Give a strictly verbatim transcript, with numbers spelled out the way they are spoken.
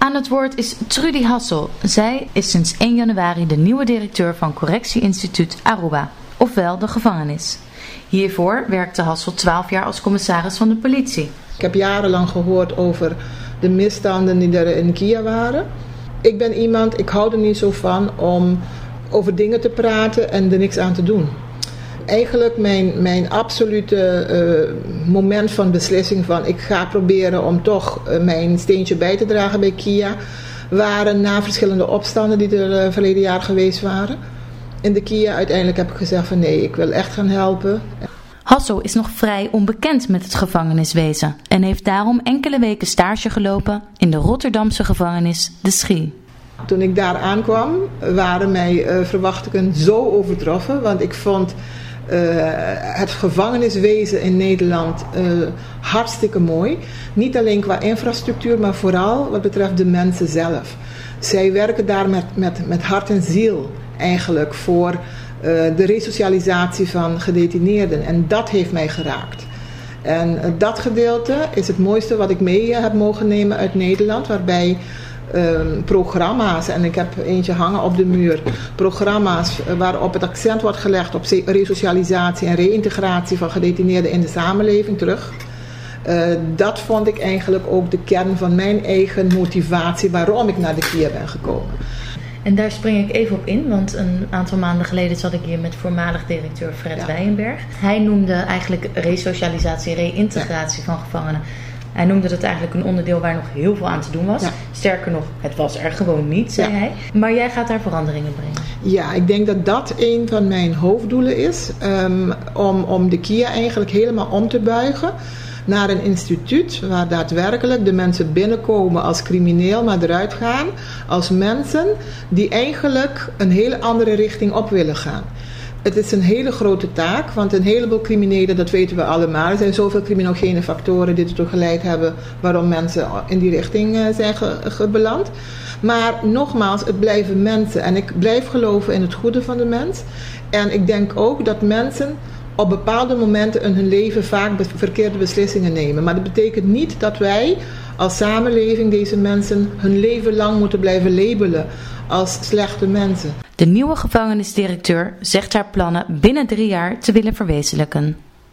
Aan het woord is Trudy Hassel. Zij is sinds één januari de nieuwe directeur van Correctieinstituut Aruba, ofwel de gevangenis. Hiervoor werkte Hassel twaalf jaar als commissaris van de politie. Ik heb jarenlang gehoord over de misstanden die er in Kia waren. Ik ben iemand, ik hou er niet zo van om over dingen te praten en er niks aan te doen. Eigenlijk mijn, mijn absolute uh, moment van beslissing van ik ga proberen om toch uh, mijn steentje bij te dragen bij Kia waren na verschillende opstanden die er uh, verleden jaar geweest waren. In de Kia uiteindelijk heb ik gezegd van nee, ik wil echt gaan helpen. Hassel is nog vrij onbekend met het gevangeniswezen en heeft daarom enkele weken stage gelopen in de Rotterdamse gevangenis De Schie. Toen ik daar aankwam waren mijn uh, verwachtingen zo overtroffen, want ik vond uh, het gevangeniswezen in Nederland uh, hartstikke mooi. Niet alleen qua infrastructuur, maar vooral wat betreft de mensen zelf. Zij werken daar met, met, met hart en ziel eigenlijk voor uh, de resocialisatie van gedetineerden. En dat heeft mij geraakt. En uh, dat gedeelte is het mooiste wat ik mee uh, heb mogen nemen uit Nederland, waarbij Um, programma's, en ik heb eentje hangen op de muur, programma's uh, waarop het accent wordt gelegd op resocialisatie en reïntegratie van gedetineerden in de samenleving terug. Uh, dat vond ik eigenlijk ook de kern van mijn eigen motivatie waarom ik naar de Kia ben gekomen. En daar spring ik even op in, want een aantal maanden geleden zat ik hier met voormalig directeur Fred ja. Wijenberg. Hij noemde eigenlijk resocialisatie en reïntegratie ja. van gevangenen. Hij noemde dat eigenlijk een onderdeel waar nog heel veel aan te doen was. Ja. Sterker nog, het was er gewoon niet, zei ja. hij. Maar jij gaat daar veranderingen brengen. Ja, ik denk dat dat een van mijn hoofddoelen is. Um, om, om de Kia eigenlijk helemaal om te buigen naar een instituut waar daadwerkelijk de mensen binnenkomen als crimineel, maar eruit gaan als mensen die eigenlijk een hele andere richting op willen gaan. Het is een hele grote taak, want een heleboel criminelen, dat weten we allemaal. Er zijn zoveel criminogene factoren die ertoe geleid hebben waarom mensen in die richting zijn ge- ge- beland. Maar nogmaals, het blijven mensen en ik blijf geloven in het goede van de mens. En ik denk ook dat mensen op bepaalde momenten in hun leven vaak be- verkeerde beslissingen nemen. Maar dat betekent niet dat wij als samenleving deze mensen hun leven lang moeten blijven labelen als slechte mensen. De nieuwe gevangenisdirecteur zegt haar plannen binnen drie jaar te willen verwezenlijken.